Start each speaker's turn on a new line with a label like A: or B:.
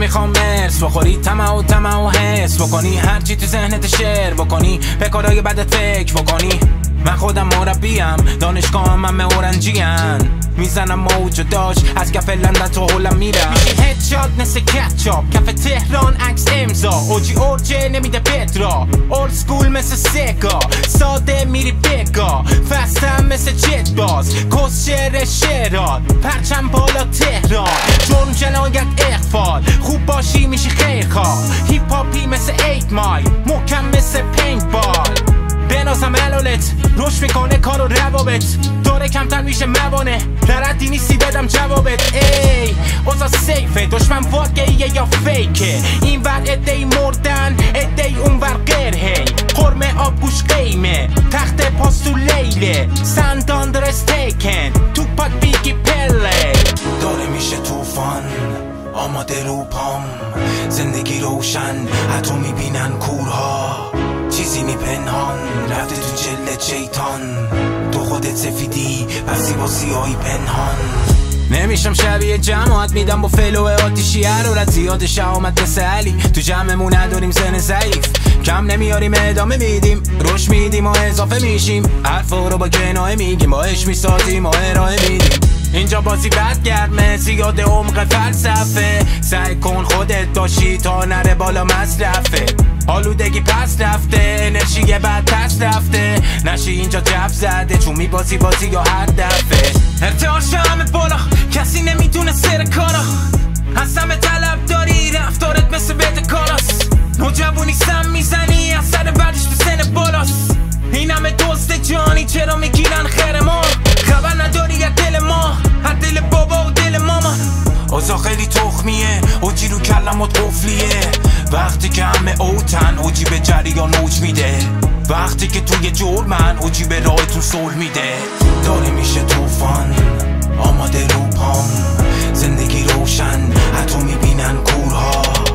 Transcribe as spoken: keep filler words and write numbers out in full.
A: نمیخوام مرس بخوری طمع و طمع و حس بکنی، هرچی تو ذهنت شعر بکنی، به کارهای بدت فکر بکنی. من خودم مربیم، دانشگاه من اورنجیان، میزنم موج و داش از کف لندن تو هلم میرم. میشی هدشات نسه کچاپ، کف تهران عکس امضا، اوجی اورجه نمیده پترا، اولد سکول مثل سگا، ساده میری بگا، فستم مثل جت باز، کس شعر شعرات، پرچم بالا تهران، جرم جنایت اخفال، خوب باشی میشی خیرخواه، هیپ هاپی مثل ایت مایل، محکم مثل پینت بال، بنازم علالت روش میکنه کار و روابط، داره کمتر میشه موانه، لردی نیستی بدم جوابت. ای اوزا سیفه، دشمن واقعیه یا فیکه، این ور ادهی مردن ادهی اون ور غیر، هی قرمه آب گوش قیمه، تخت پاستو لیله، سندان در استیکن، تو پاک بیگی پله، داره میشه توفان آماده رو پام، زندگی روشن حتی میبینن کورها، چیزی نی پنهان رفته تو جلد شیطان، تو خودت سفیدی پسی با سیاهی پنهان. نمیشم شبیه جماعت، میدم با فلو آتیشی حرارت، زیاد شهامت مثل علی، تو جمعمون نداریم زن ضعیف، کم نمیاریم ادامه میدیم، روش میدیم و اضافه میشیم، حرفا رو با کنایه میگیم، با عشق میسازیم و ارائه میدیم. اینجا بازی بد گرمه، زیاد عمق فلسفه، سعی کن خودت باشی تا نره بالا مصرفه، آلودگی پس رفته، انرژی بعد پس رفته، نشی اینجا جف زده چون میبازی بازی یا هر دفعه. ارتعاش همه بالا، کسی نمیدونه سر کارا، هستم طلب داری، رفتارت مثل بده کاراست، نوجوانی سم میزنی، اثر بعدش تو سن بالاست، این همه دوست جانی چرا میگیرن خیر ما، خبر نداری از دل ما، از دل بابا و دل ماما. اوزا خیلی تخمیه، اوجی رو کلمات قفلیه، وقتی که همه اوتن اوجی به جریان اوج میده، وقتی که توی جرمن اوجی به راهتون صلح میده، داره میشه توفان آماده رو پام، زندگی روشن حتی میبینن کورها،